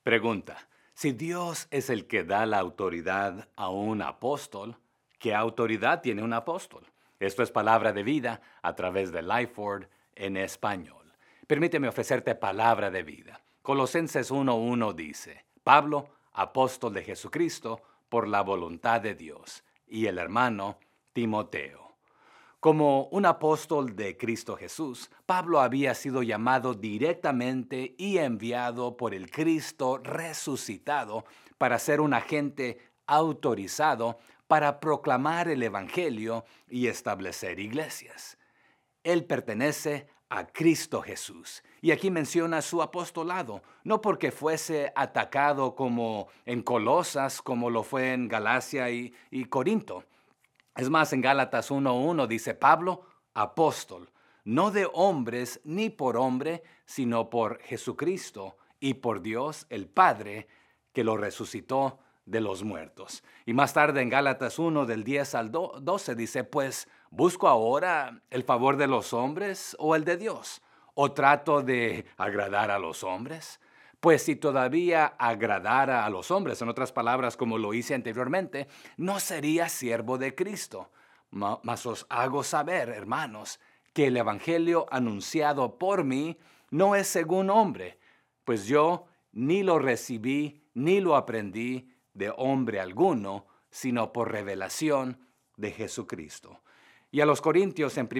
Pregunta, si Dios es el que da la autoridad a un apóstol, ¿qué autoridad tiene un apóstol? Esto es palabra de vida a través de Lifeword en español. Permíteme ofrecerte palabra de vida. Colosenses 1:1 dice, Pablo, apóstol de Jesucristo, por la voluntad de Dios, y el hermano Timoteo. Como un apóstol de Cristo Jesús, Pablo había sido llamado directamente y enviado por el Cristo resucitado para ser un agente autorizado para proclamar el Evangelio y establecer iglesias. Él pertenece a Cristo Jesús. Y aquí menciona su apostolado, no porque fuese atacado como en Colosas, como lo fue en Galacia y Corinto. Es más, en Gálatas 1:1 dice Pablo, apóstol, no de hombres ni por hombre, sino por Jesucristo y por Dios el Padre, que lo resucitó de los muertos. Y más tarde en Gálatas 1 del 10 al 12 dice, pues, ¿busco ahora el favor de los hombres o el de Dios? ¿O trato de agradar a los hombres? Pues si todavía agradara a los hombres, en otras palabras, como lo hice anteriormente, no sería siervo de Cristo. Mas os hago saber, hermanos, que el evangelio anunciado por mí no es según hombre, pues yo ni lo recibí ni lo aprendí de hombre alguno, sino por revelación de Jesucristo. Y a los corintios, en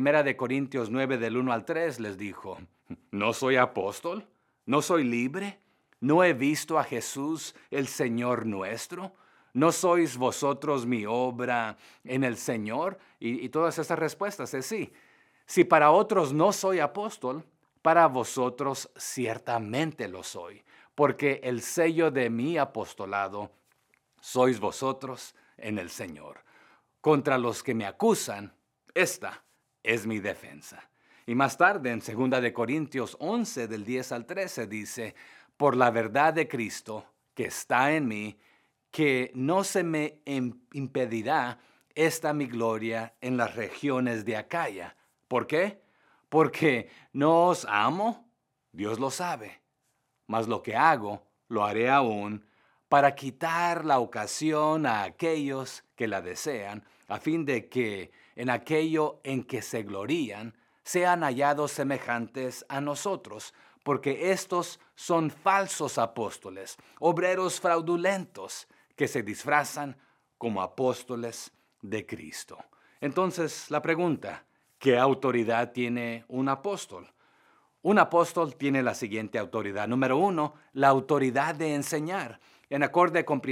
1 Corintios 9, del 1 al 3, les dijo, ¿no soy apóstol? ¿No soy libre? ¿No he visto a Jesús, el Señor nuestro? ¿No sois vosotros mi obra en el Señor? Y todas esas respuestas es sí. Si para otros no soy apóstol, para vosotros ciertamente lo soy, porque el sello de mi apostolado sois vosotros en el Señor. Contra los que me acusan, esta es mi defensa. Y más tarde, en 2 Corintios 11, del 10 al 13, dice, por la verdad de Cristo que está en mí, que no se me impedirá esta mi gloria en las regiones de Acaya. ¿Por qué? Porque no os amo, Dios lo sabe, mas lo que hago lo haré aún para quitar la ocasión a aquellos que la desean, a fin de que en aquello en que se glorían sean hallados semejantes a nosotros, porque estos son falsos apóstoles, obreros fraudulentos, que se disfrazan como apóstoles de Cristo. Entonces, la pregunta, ¿qué autoridad tiene un apóstol? Un apóstol tiene la siguiente autoridad. Número 1, la autoridad de enseñar. En acorde con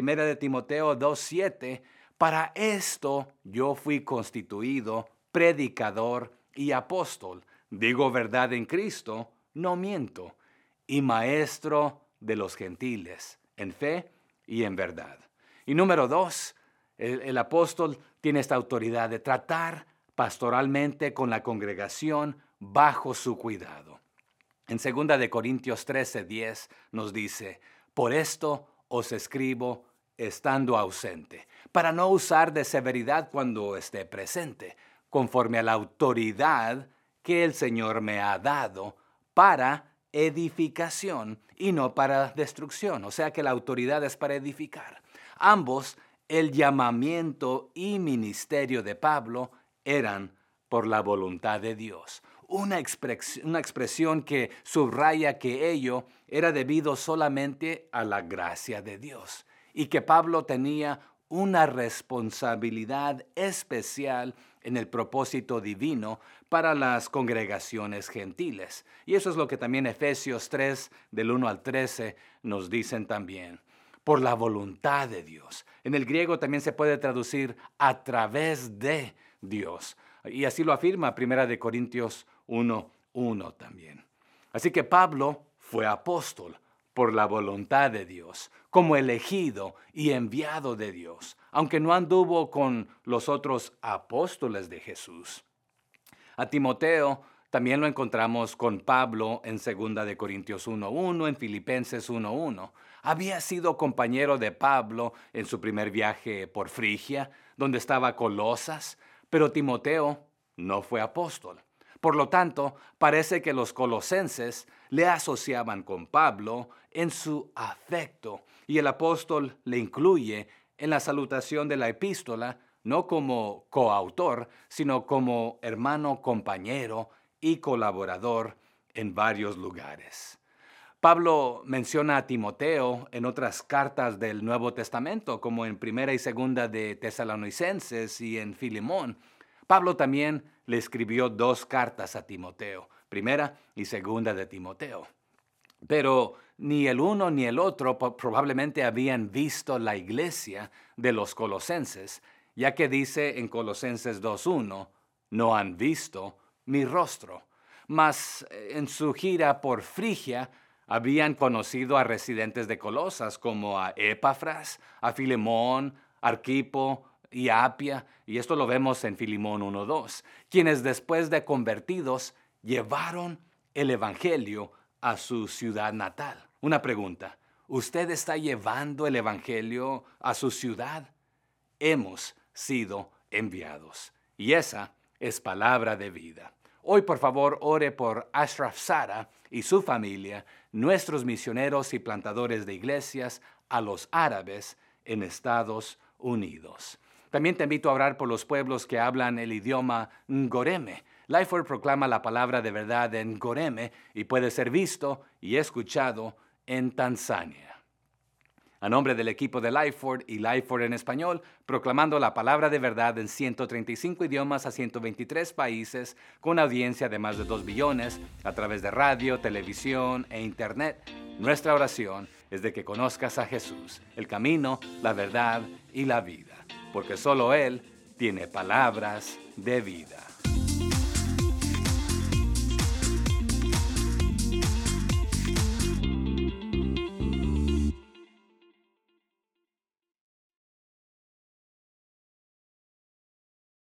1 Timoteo 2:7, para esto yo fui constituido predicador y apóstol. Digo verdad en Cristo, no miento. Y maestro de los gentiles, en fe y en verdad. Y número 2, el apóstol tiene esta autoridad de tratar pastoralmente con la congregación bajo su cuidado. En 2 Corintios 13:10 nos dice, por esto os escribo estando ausente, para no usar de severidad cuando esté presente, conforme a la autoridad que el Señor me ha dado para edificación y no para destrucción. O sea que la autoridad es para edificar. Ambos, el llamamiento y ministerio de Pablo, eran por la voluntad de Dios. Una expresión que subraya que ello era debido solamente a la gracia de Dios y que Pablo tenía una responsabilidad especial en el propósito divino para las congregaciones gentiles. Y eso es lo que también Efesios 3, del 1 al 13, nos dicen también. Por la voluntad de Dios. En el griego también se puede traducir a través de Dios. Y así lo afirma 1 Corintios 1:1 también. Así que Pablo fue apóstol por la voluntad de Dios, como elegido y enviado de Dios, aunque no anduvo con los otros apóstoles de Jesús. A Timoteo también lo encontramos con Pablo en 2 Corintios 1:1, en Filipenses 1:1. Había sido compañero de Pablo en su primer viaje por Frigia, donde estaba Colosas, pero Timoteo no fue apóstol. Por lo tanto, parece que los colosenses le asociaban con Pablo en su afecto, y el apóstol le incluye en la salutación de la epístola, no como coautor, sino como hermano, compañero y colaborador en varios lugares. Pablo menciona a Timoteo en otras cartas del Nuevo Testamento, como en Primera y Segunda de Tesalonicenses y en Filemón. Pablo también le escribió 2 cartas a Timoteo, Primera y Segunda de Timoteo. Pero ni el uno ni el otro probablemente habían visto la iglesia de los colosenses, ya que dice en Colosenses 2:1, no han visto mi rostro. Mas en su gira por Frigia habían conocido a residentes de Colosas como a Epafras, a Filemón, Arquipo y a Apia, y esto lo vemos en Filemón 1:2, quienes después de convertidos llevaron el evangelio a su ciudad natal. Una pregunta, ¿usted está llevando el evangelio a su ciudad? Hemos sido enviados, y esa es palabra de vida. Hoy, por favor, ore por Ashraf Sara y su familia, nuestros misioneros y plantadores de iglesias, a los árabes en Estados Unidos. También te invito a orar por los pueblos que hablan el idioma Ngoreme. Lifeword proclama la palabra de verdad en Ngoreme y puede ser visto y escuchado en Tanzania. A nombre del equipo de Lifeword y Lifeword en español, proclamando la palabra de verdad en 135 idiomas a 123 países, con audiencia de más de 2 billones, a través de radio, televisión e internet. Nuestra oración es de que conozcas a Jesús, el camino, la verdad y la vida, porque solo Él tiene palabras de vida.